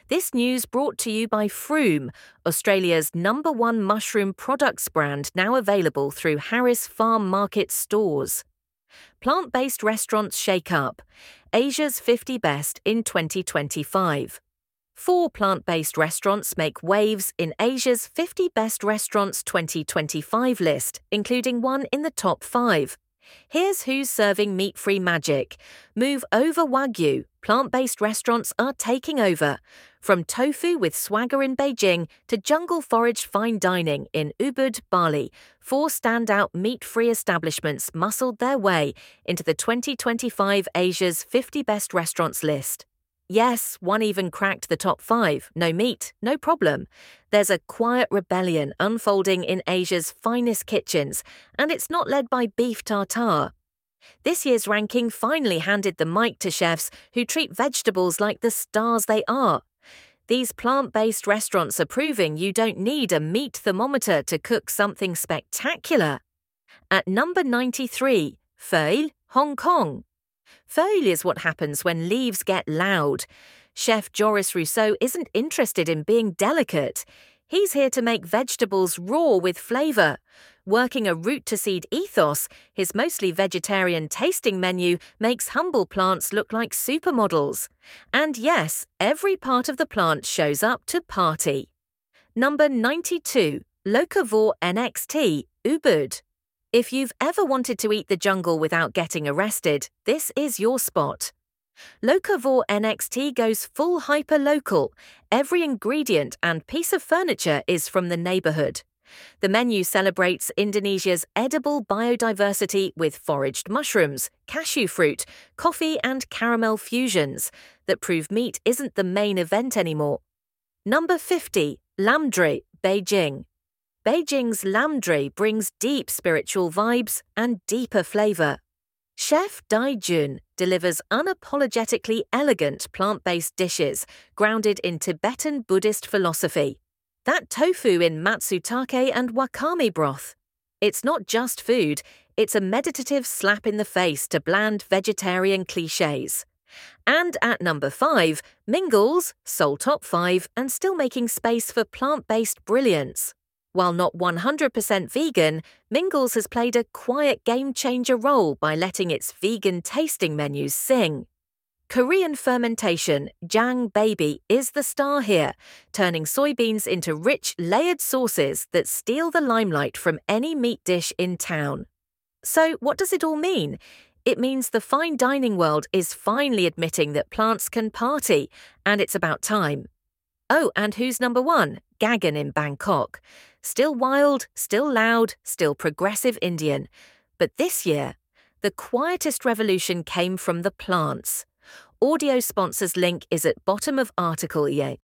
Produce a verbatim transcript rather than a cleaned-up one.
This news brought to you by Froome, Australia's number one mushroom products brand, now available through Harris Farm Market stores. Plant-based restaurants shake up. Asia's fifty best in twenty twenty-five. Four plant-based restaurants make waves in Asia's fifty Best Restaurants twenty twenty-five list, including one in the top five. Here's who's serving meat-free magic. Move over Wagyu. Plant-based restaurants are taking over. From tofu with swagger in Beijing to jungle forage fine dining in Ubud, Bali, four standout meat-free establishments muscled their way into the twenty twenty-five Asia's fifty Best Restaurants list. Yes, one even cracked the top five. No meat, no problem. There's a quiet rebellion unfolding in Asia's finest kitchens, and it's not led by beef tartare. This year's ranking finally handed the mic to chefs who treat vegetables like the stars they are. These plant-based restaurants are proving you don't need a meat thermometer to cook something spectacular. At number ninety-three, Feuille, Hong Kong. Feuille is what happens when leaves get loud. Chef Joris Rousseau isn't interested in being delicate. He's here to make vegetables raw with flavour. Working a root-to-seed ethos, his mostly vegetarian tasting menu makes humble plants look like supermodels. And yes, every part of the plant shows up to party. Number ninety-two, Locavore N X T, Ubud. If you've ever wanted to eat the jungle without getting arrested, this is your spot. Locavore N X T goes full hyper-local. Every ingredient and piece of furniture is from the neighbourhood. The menu celebrates Indonesia's edible biodiversity with foraged mushrooms, cashew fruit, coffee and caramel fusions that prove meat isn't the main event anymore. Number fifty, Lamdri, Beijing. Beijing's Lamdri brings deep spiritual vibes and deeper flavour. Chef Dai Jun delivers unapologetically elegant plant-based dishes grounded in Tibetan Buddhist philosophy. That tofu in matsutake and wakame broth. It's not just food, it's a meditative slap in the face to bland vegetarian clichés. And at number five, Mingles, sole top five and still making space for plant-based brilliance. While not one hundred percent vegan, Mingles has played a quiet game-changer role by letting its vegan tasting menus sing. Korean fermentation, Jang Baby, is the star here, turning soybeans into rich, layered sauces that steal the limelight from any meat dish in town. So what does it all mean? It means the fine dining world is finally admitting that plants can party, and it's about time. Oh, and who's number one? Gagan in Bangkok. Still wild, still loud, still progressive Indian. But this year, the quietest revolution came from the plants. Audio sponsors link is at bottom of article. Yeah.